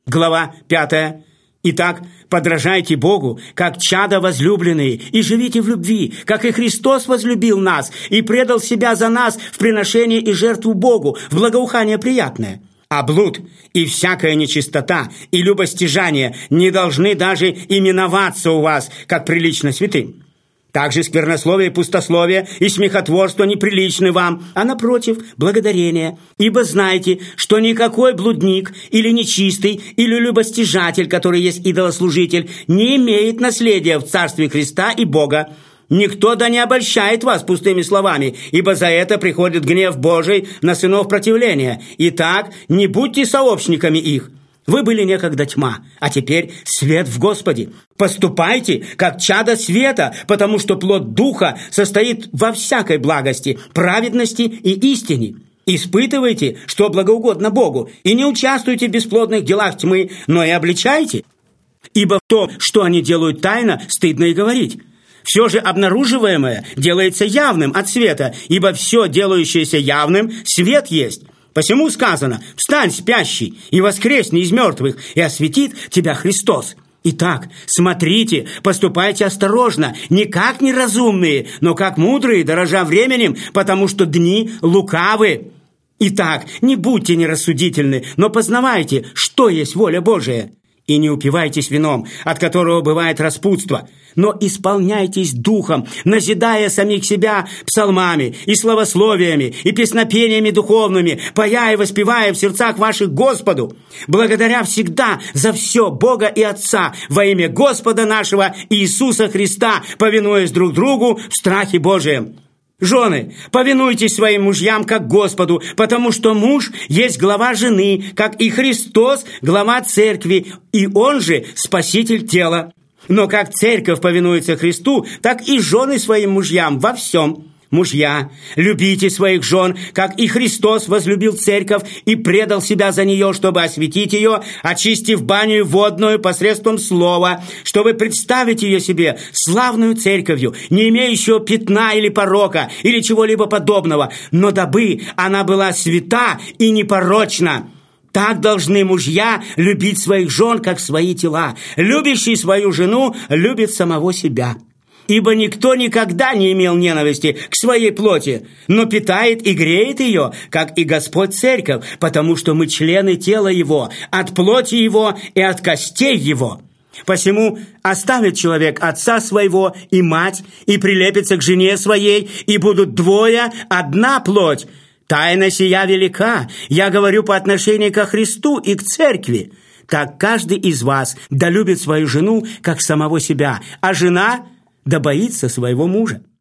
Глава 5. Итак, подражайте Богу, как чада возлюбленные, и живите в любви, как и Христос возлюбил нас и предал себя за нас в приношение и жертву Богу, в благоухание приятное. А блуд и всякая нечистота и любостяжание не должны даже именоваться у вас, как прилично святым. Также сквернословие и пустословие и смехотворство неприличны вам, а напротив, благодарение. Ибо знайте, что никакой блудник или нечистый, или любостяжатель, который есть идолослужитель, не имеет наследия в Царстве Христа и Бога. Никто да не обольщает вас пустыми словами, ибо за это приходит гнев Божий на сынов противления. Итак, не будьте сообщниками их. Вы были некогда тьма, а теперь свет в Господе. Поступайте, как чада света, потому что плод Духа состоит во всякой благости, праведности и истине. Испытывайте, что благоугодно Богу, и не участвуйте в бесплодных делах тьмы, но и обличайте. Ибо то, что они делают тайно, стыдно и говорить. Все же обнаруживаемое делается явным от света, ибо все, делающееся явным, свет есть. Посему сказано: «Встань, спящий, и воскресни из мертвых, и осветит тебя Христос». Итак, смотрите, поступайте осторожно, не как неразумные, но как мудрые, дорожа временем, потому что дни лукавы. Итак, не будьте нерассудительны, но познавайте, что есть воля Божия. И не упивайтесь вином, от которого бывает распутство, но исполняйтесь духом, назидая самих себя псалмами и славословиями и песнопениями духовными, поя и воспевая в сердцах ваших Господу, благодаря всегда за все Бога и Отца во имя Господа нашего Иисуса Христа, повинуясь друг другу в страхе Божием. Жены, повинуйтесь своим мужьям, как Господу, потому что муж есть глава жены, как и Христос глава церкви, и он же спаситель тела. Но как церковь повинуется Христу, так и жены своим мужьям во всем. Мужья, любите своих жен, как и Христос возлюбил церковь и предал себя за нее, чтобы осветить ее, очистив баню водную посредством слова, чтобы представить ее себе славную церковью, не имеющую пятна или порока, или чего-либо подобного, но дабы она была свята и непорочна. Так должны мужья любить своих жен, как свои тела. Любящий свою жену любит самого себя. Ибо никто никогда не имел ненависти к своей плоти, но питает и греет ее, как и Господь церковь, потому что мы члены тела Его, от плоти Его и от костей Его. Посему оставит человек отца своего и мать, и прилепится к жене своей, и будут двое одна плоть. Тайна сия велика, я говорю по отношению ко Христу и к церкви. Так каждый из вас да любит свою жену, как самого себя, а жена да боится своего мужа.